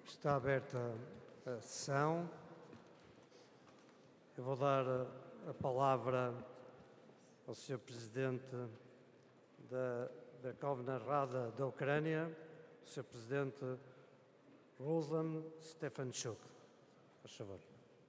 Está aberta a sessão. Eu vou dar a palavra ao Sr. Presidente da Verkhovna Rada da Ucrânia, o Sr. Presidente Ruslan Stefanchuk. Por favor.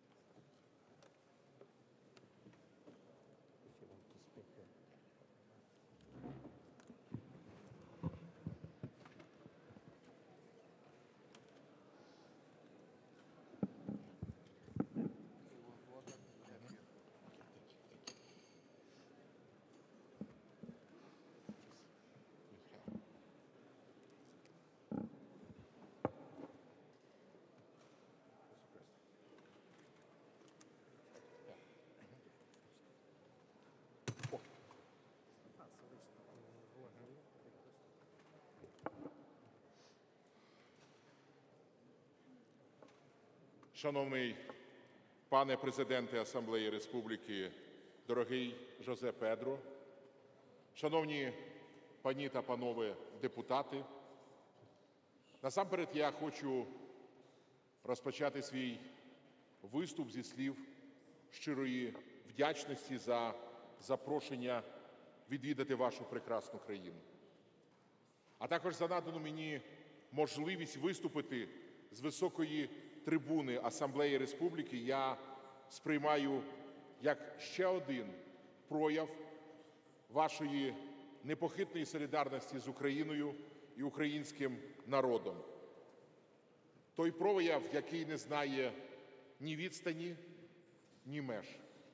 Шановний пане Президенте Асамблеї Республіки, дорогий Жозе Педро, шановні пані та панове депутати, насамперед я хочу розпочати свій виступ зі слів щирої вдячності за запрошення відвідати вашу прекрасну країну, а також за надану мені можливість виступити з високої трибуни Асамблеї Республіки. Я сприймаю як ще один прояв вашої непохитної солідарності з Україною і українським народом. Той прояв, який не знає ні відстані, ні меж.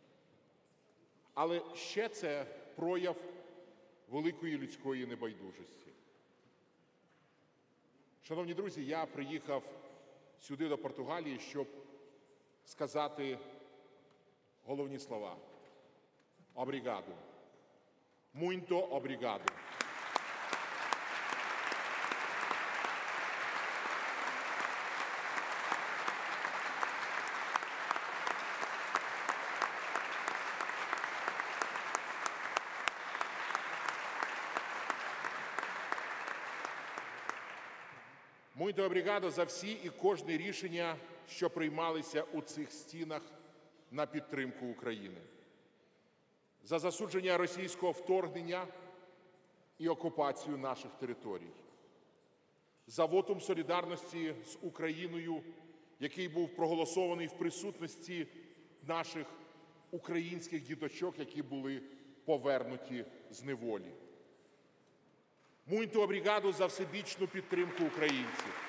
Але ще це прояв великої людської небайдужості. Шановні друзі, я приїхав сюди, до Португалії, щоб сказати головні слова. Обрігадо. Muito obrigado. Muito obrigado за всі і кожне рішення, що приймалися у цих стінах на підтримку України. За засудження російського вторгнення і окупацію наших територій. За вотум солідарності з Україною, який був проголосований в присутності наших українських діточок, які були повернуті з неволі. Muito obrigado за всебічну підтримку українців.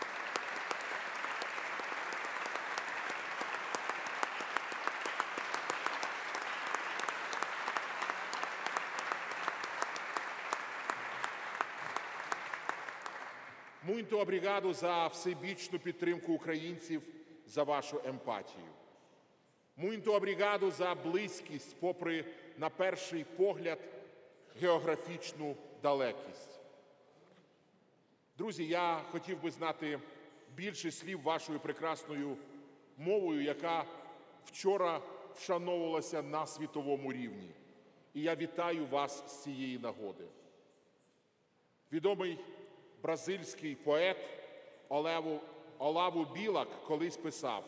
Muito obrigado за всебічну підтримку українців, за вашу емпатію. Muito obrigado за близькість, попри, на перший погляд, географічну далекість. Друзі, я хотів би знати більше слів вашою прекрасною мовою, яка вчора вшановувалася на світовому рівні. І я вітаю вас з цієї нагоди. Відомий бразильський поет Олаву Білак колись писав: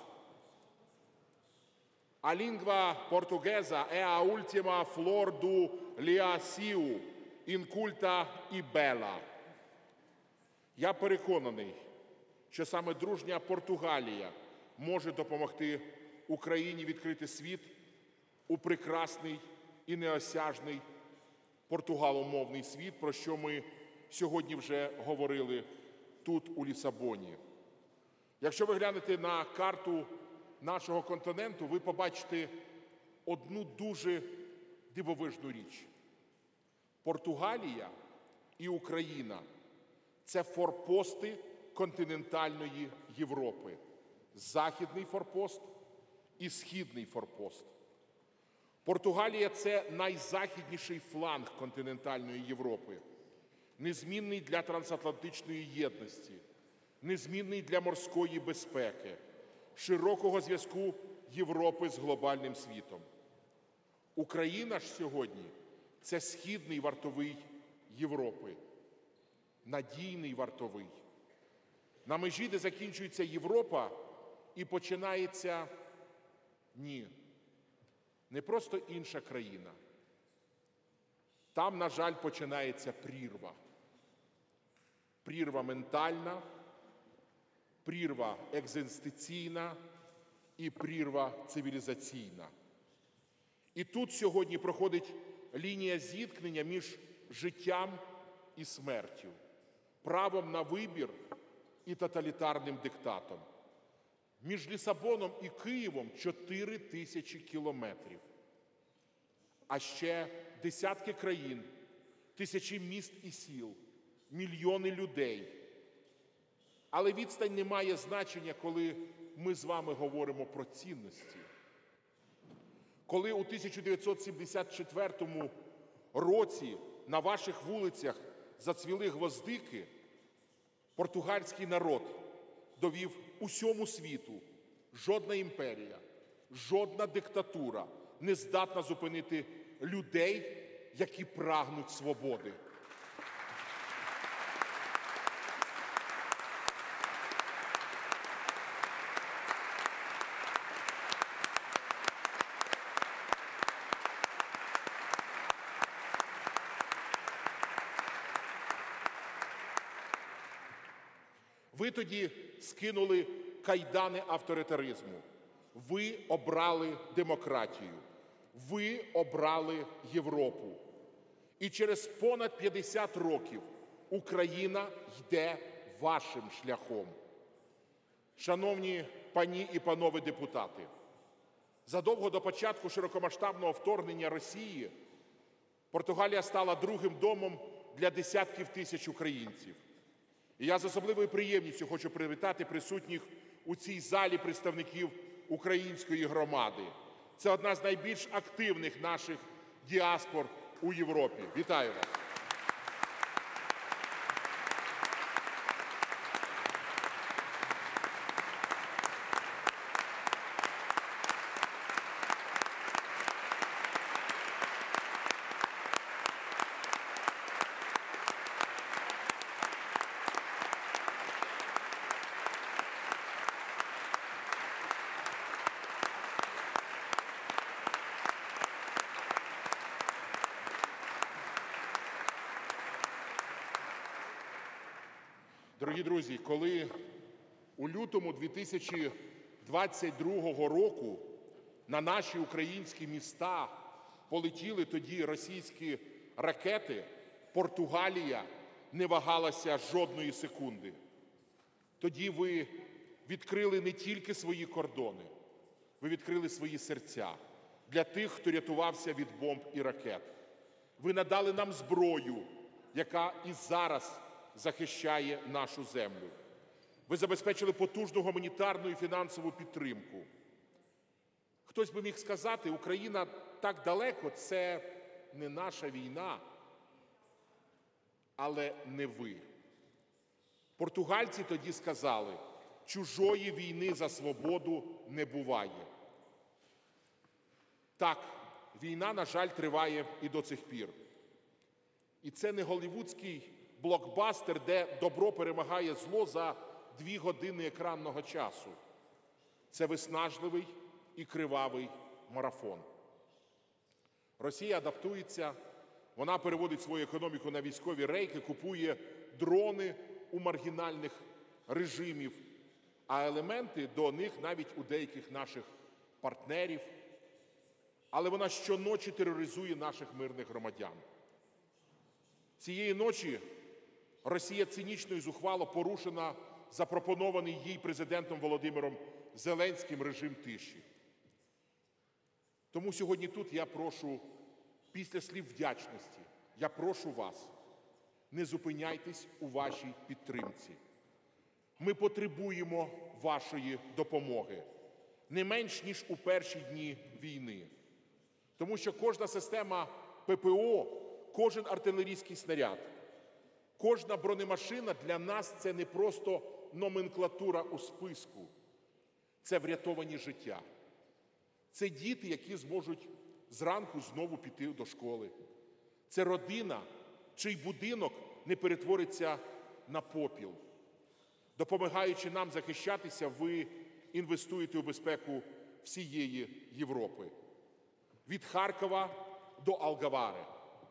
«A língua portuguesa é a última flor do Liaciu, inculta e bela». Я переконаний, що саме дружня Португалія може допомогти Україні відкрити світ у прекрасний і неосяжний португаломовний світ, про що ми сьогодні вже говорили тут, у Лісабоні. Якщо ви глянете на карту нашого континенту, ви побачите одну дуже дивовижну річ. Португалія і Україна – це форпости континентальної Європи. Західний форпост і східний форпост. Португалія – це найзахідніший фланг континентальної Європи, незмінний для трансатлантичної єдності, незмінний для морської безпеки, широкого зв'язку Європи з глобальним світом. Україна ж сьогодні – це східний вартовий Європи, надійний вартовий. На межі, де закінчується Європа і починається, ні, не просто інша країна. Там, на жаль, починається прірва. Прірва ментальна, прірва екзистенційна і прірва цивілізаційна. І тут сьогодні проходить лінія зіткнення між життям і смертю, правом на вибір і тоталітарним диктатом. Між Лісабоном і Києвом 4000 кілометрів. А ще десятки країн, тисячі міст і сіл, мільйони людей. Але відстань не має значення, коли ми з вами говоримо про цінності. Коли у 1974 році на ваших вулицях зацвіли гвоздики, португальський народ довів усьому світу: жодна імперія, жодна диктатура не здатна зупинити людей, які прагнуть свободи. Ви тоді скинули кайдани авторитаризму. Ви обрали демократію. Ви обрали Європу. І через понад 50 років Україна йде вашим шляхом. Шановні пані і панове депутати, задовго до початку широкомасштабного вторгнення Росії Португалія стала другим домом для десятків тисяч українців. І я з особливою приємністю хочу привітати присутніх у цій залі представників української громади. Це одна з найбільш активних наших діаспор у Європі. Вітаю вас! Дорогі друзі, коли у лютому 2022 року на наші українські міста полетіли тоді російські ракети, Португалія не вагалася жодної секунди. Тоді ви відкрили не тільки свої кордони, ви відкрили свої серця для тих, хто рятувався від бомб і ракет. Ви надали нам зброю, яка і зараз захищає нашу землю. Ви забезпечили потужну гуманітарну і фінансову підтримку. Хтось би міг сказати, Україна так далеко, це не наша війна, але не ви. Португальці тоді сказали, чужої війни за свободу не буває. Так, війна, на жаль, триває і до цих пір. І це не голлівудський блокбастер, де добро перемагає зло за 2 години екранного часу. Це виснажливий і кривавий марафон. Росія адаптується, вона переводить свою економіку на військові рейки, купує дрони у маргінальних режимів, а елементи до них навіть у деяких наших партнерів. Але вона щоночі тероризує наших мирних громадян. Цієї ночі Росія цинічно і зухвало порушена запропонований їй президентом Володимиром Зеленським режим тиші. Тому сьогодні тут я прошу, після слів вдячності, я прошу вас, не зупиняйтесь у вашій підтримці. Ми потребуємо вашої допомоги, не менш, ніж у перші дні війни. Тому що кожна система ППО, кожен артилерійський снаряд, кожна бронемашина для нас – це не просто номенклатура у списку. Це врятовані життя. Це діти, які зможуть зранку знову піти до школи. Це родина, чий будинок не перетвориться на попіл. Допомагаючи нам захищатися, ви інвестуєте у безпеку всієї Європи. Від Харкова до Алгавари.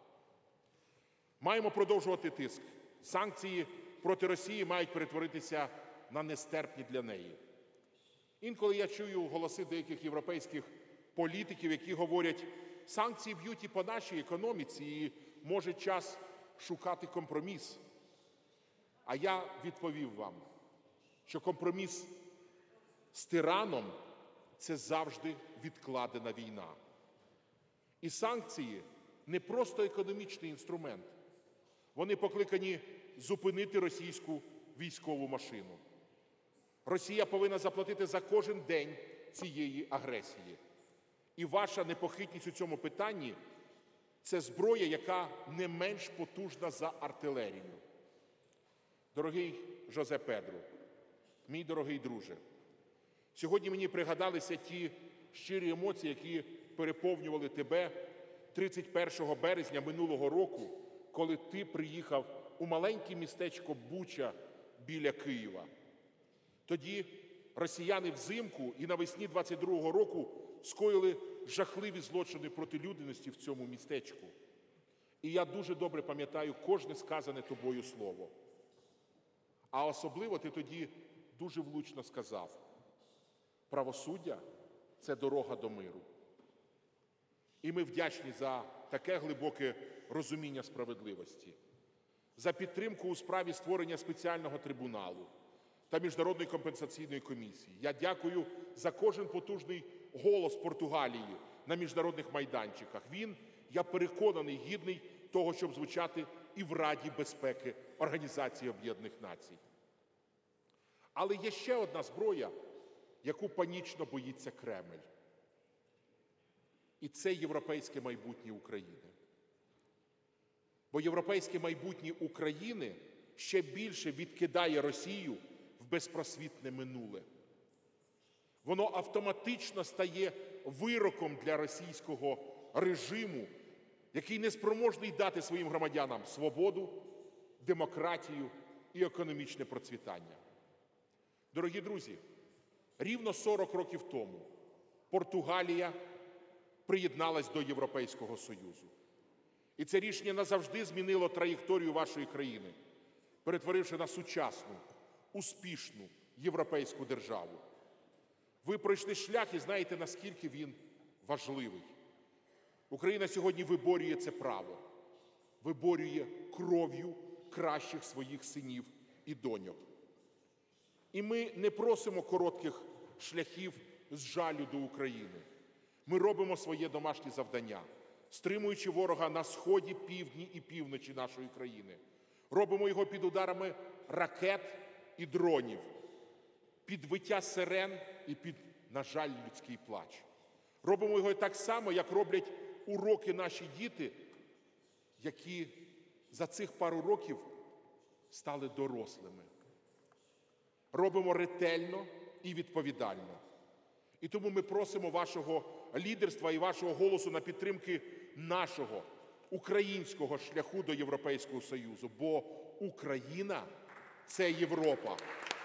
Маємо продовжувати тиск. Санкції проти Росії мають перетворитися на нестерпні для неї. Інколи я чую голоси деяких європейських політиків, які говорять, санкції б'ють і по нашій економіці, і може час шукати компроміс. А я відповів вам, що компроміс з тираном – це завжди відкладена війна. І санкції – не просто економічний інструмент. Вони покликані зупинити російську військову машину. Росія повинна заплатити за кожен день цієї агресії. І ваша непохитність у цьому питанні – це зброя, яка не менш потужна за артилерію. Дорогий Жозе Педро, мій дорогий друже, сьогодні мені пригадалися ті щирі емоції, які переповнювали тебе 31 березня минулого року, коли ти приїхав у маленьке містечко Буча біля Києва. Тоді росіяни взимку і навесні 22-го року скоїли жахливі злочини проти людяності в цьому містечку. І я дуже добре пам'ятаю кожне сказане тобою слово. А особливо ти тоді дуже влучно сказав: правосуддя – це дорога до миру. І ми вдячні за таке глибоке розуміння справедливості, за підтримку у справі створення спеціального трибуналу та Міжнародної компенсаційної комісії. Я дякую за кожен потужний голос Португалії на міжнародних майданчиках. Він, я переконаний, гідний того, щоб звучати і в Раді безпеки Організації Об'єднаних Націй. Але є ще одна зброя, яку панічно боїться Кремль. І це європейське майбутнє України. Бо європейське майбутнє України ще більше відкидає Росію в безпросвітне минуле. Воно автоматично стає вироком для російського режиму, який неспроможний дати своїм громадянам свободу, демократію і економічне процвітання. Дорогі друзі, рівно 40 років тому Португалія приєдналась до Європейського Союзу. І це рішення назавжди змінило траєкторію вашої країни, перетворивши на сучасну, успішну європейську державу. Ви пройшли шлях і знаєте, наскільки він важливий. Україна сьогодні виборює це право, виборює кров'ю кращих своїх синів і доньок. І ми не просимо коротких шляхів з жалю до України. Ми робимо своє домашнє завдання, стримуючи ворога на сході, півдні і півночі нашої країни. Робимо його під ударами ракет і дронів, під виття сирен і під, на жаль, людський плач. Робимо його так само, як роблять уроки наші діти, які за цих пару років стали дорослими. Робимо ретельно і відповідально. І тому ми просимо вашого лідерства і вашого голосу на підтримки нашого українського шляху до Європейського Союзу. Бо Україна – це Європа.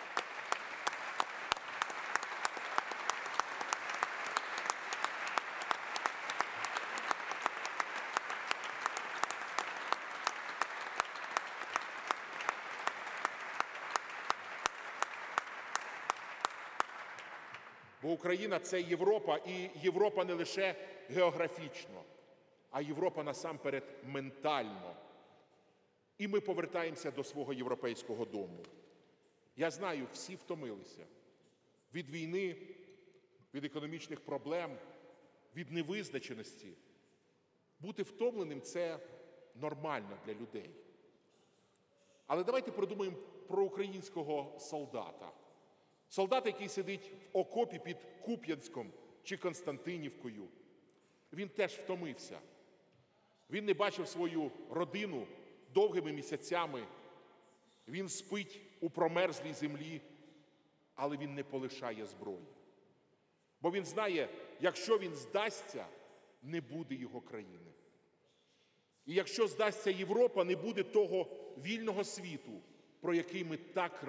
Бо Україна – це Європа, і Європа не лише географічно, а Європа насамперед ментально. І ми повертаємося до свого європейського дому. Я знаю, всі втомилися від війни, від економічних проблем, від невизначеності. Бути втомленим – це нормально для людей. Але давайте подумаємо про українського солдата. Солдат, який сидить в окопі під Куп'янськом чи Константинівкою, він теж втомився. Він не бачив свою родину довгими місяцями. Він спить у промерзлій землі, але він не полишає зброї. Бо він знає, якщо він здасться, не буде його країни. І якщо здасться Європа, не буде того вільного світу, про який ми так